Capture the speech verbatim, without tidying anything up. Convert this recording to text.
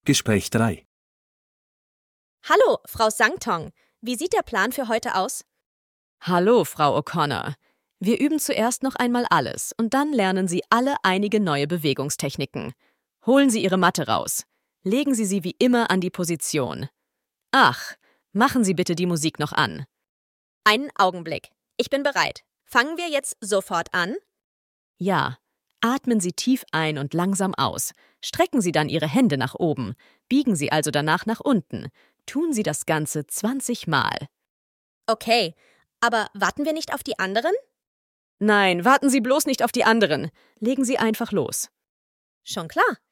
Gespräch drei. Hallo, Frau Sangtong. Wie sieht der Plan für heute aus? Hallo, Frau O'Connor. Wir üben zuerst noch einmal alles und dann lernen Sie alle einige neue Bewegungstechniken. Holen Sie Ihre Matte raus. Legen Sie sie wie immer an die Position. Ach, machen Sie bitte die Musik noch an. Einen Augenblick. Ich bin bereit. Fangen wir jetzt sofort an? Ja. Atmen Sie tief ein und langsam aus. Strecken Sie dann Ihre Hände nach oben. Biegen Sie also danach nach unten. Tun Sie das Ganze zwanzig Mal. Okay, aber warten wir nicht auf die anderen? Nein, warten Sie bloß nicht auf die anderen. Legen Sie einfach los. Schon klar.